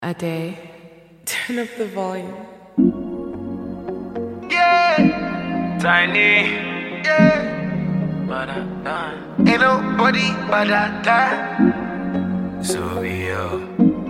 A day. Turn up the volume. Yeah, Tiny. Yeah, ain't nobody but that. So real.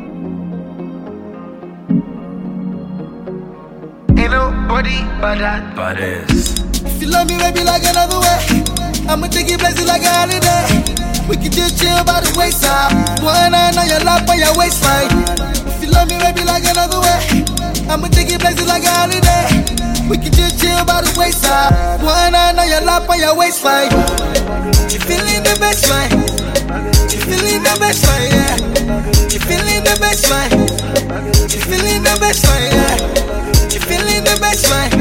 Ain't nobody but that. But it's. If you love me, baby, like another way, I'ma take you places like a holiday. We can just chill by the wayside. One hand on your lap on your waistline. If you love me, baby, like another way, I'ma take you places like a holiday. We can just chill by the wayside. One hand on your lap on your waistline. You feeling the baseline? You feeling the baseline? Yeah. You feeling the baseline? You feeling the baseline? Yeah. You feeling the baseline?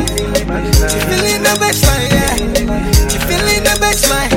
You feeling the baseline? Yeah. You feeling the baseline?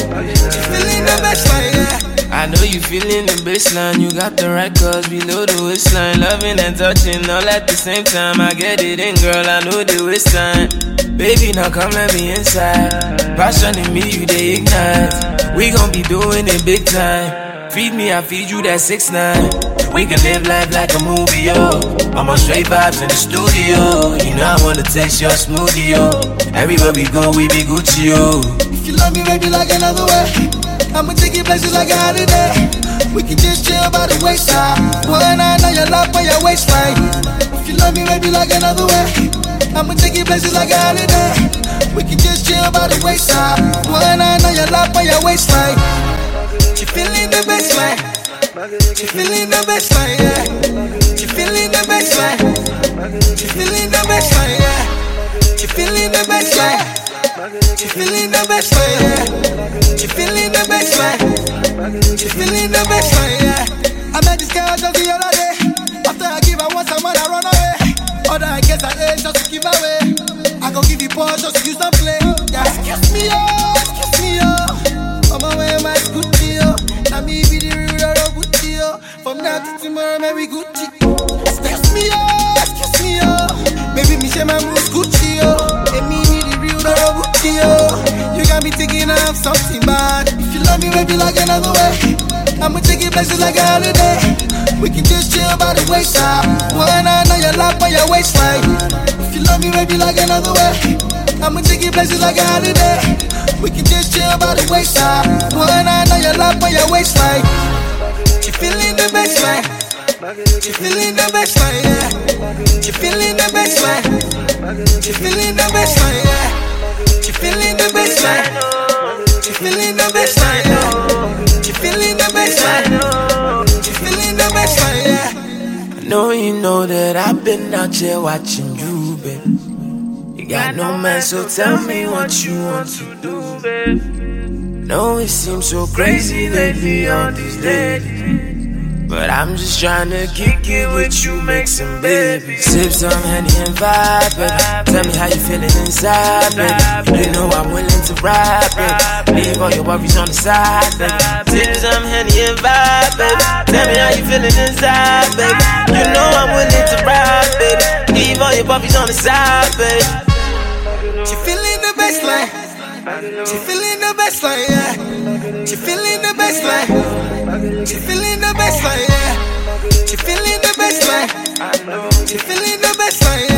You feeling the baseline? Yeah. I know you feeling the baseline, you got the right cause below the waistline. Loving and touching all at the same time. I get it in, girl, I know the waistline. Baby, now come let me inside. Passion in me, you they ignite. We gon' be doing it big time. Feed me, I feed you that 6ix9ine. We can live life like a movie, yo. I'm on straight vibes in the studio. You know I wanna taste your smoothie, yo. Everywhere we go, we be Gucci, yo. If you love me, baby, like another way, I'ma take you places like a holiday. We can just chill by the wayside. One hand on your lap on your waistline. If you love me, baby, like another way, I'ma take you places like a holiday. We can just chill by the wayside. One hand on your lap on your waistline. You feeling the baseline? You feeling the baseline? Yeah. You feeling the baseline? You feeling the baseline? Yeah. You feeling the baseline? You feeling the baseline? Yeah. You feeling the baseline? You feeling the baseline? Yeah. I met this girl just the other day. After I give her one time, I run away. Other I guess I ate just to give away. I gon' give you pause just to use and play. Yeah. Excuse me, oh, excuse me, oh. On my way, my Gucci, oh. Now me be the real Gucci, oh. From now to tomorrow, maybe Gucci. Excuse me, oh, excuse me, oh. Baby, me share my moves Gucci, oh. And me be the real Gucci, oh. You got me thinking of something bad. If you love me, baby, like another way, I'ma take you places like a holiday. We can just chill by the wayside. One hand on your lap on your waistline. If you love me, baby, like another way, I'ma take you places like a holiday. We can just chill by the wayside. One hand on your lap on your waistline. You feeling the baseline? You feeling the baseline? Yeah. You feeling the baseline? You feeling the baseline? Yeah. You feeling the baseline? You feeling the baseline? Yeah. You feeling the baseline? You feeling the baseline? Yeah. I know you know that I've been out here watching you, babe. You got no man, so tell me what you want to do, babe. No, it seems so crazy lately on these ladies, but I'm just trying to kick it with you, make some babies. Sip some Henny and vibe, baby. Tell me how you feeling inside, baby. You know I'm willing to ride, baby. Leave all your worries on the side, baby. Sip some Henny and vibe, baby. Tell me how you feeling inside, baby. You know I'm willing to ride, baby. Leave all your worries on the side, baby. She feeling the baseline. She feeling the baseline, yeah. She feeling the baseline. She feeling the baseline, yeah. She feeling the baseline. She feeling the baseline.